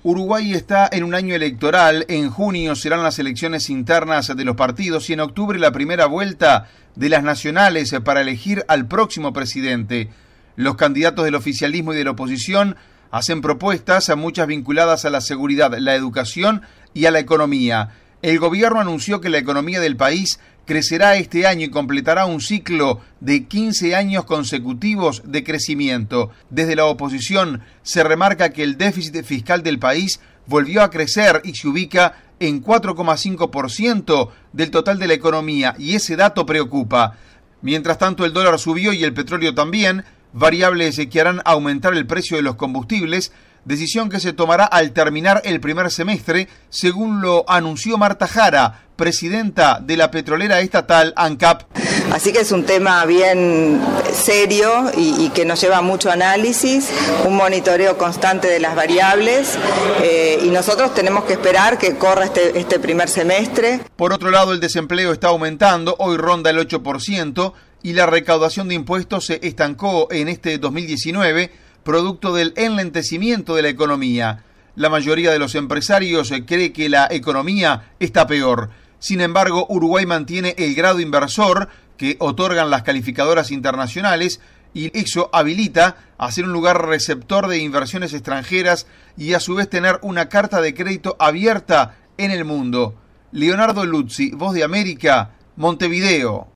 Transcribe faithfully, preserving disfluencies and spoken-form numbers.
Uruguay está en un año electoral, en junio serán las elecciones internas de los partidos y en octubre la primera vuelta de las nacionales para elegir al próximo presidente. Los candidatos del oficialismo y de la oposición hacen propuestas, muchas vinculadas a la seguridad, la educación y a la economía. El gobierno anunció que la economía del país crecerá este año y completará un ciclo de quince años consecutivos de crecimiento. Desde la oposición se remarca que el déficit fiscal del país volvió a crecer y se ubica en cuatro coma cinco por ciento del total de la economía, y ese dato preocupa. Mientras tanto, el dólar subió y el petróleo también, variables que harán aumentar el precio de los combustibles, decisión que se tomará al terminar el primer semestre, según lo anunció Marta Jara, presidenta de la petrolera estatal ANCAP. Así que es un tema bien serio y, y que nos lleva a mucho análisis, un monitoreo constante de las variables eh, y nosotros tenemos que esperar que corra este, este primer semestre. Por otro lado, el desempleo está aumentando, hoy ronda el ocho por ciento y la recaudación de impuestos se estancó en este dos mil diecinueve, producto del enlentecimiento de la economía. La mayoría de los empresarios cree que la economía está peor. Sin embargo, Uruguay mantiene el grado inversor que otorgan las calificadoras internacionales y eso habilita a ser un lugar receptor de inversiones extranjeras y a su vez tener una carta de crédito abierta en el mundo. Leonardo Luzzi, Voz de América, Montevideo.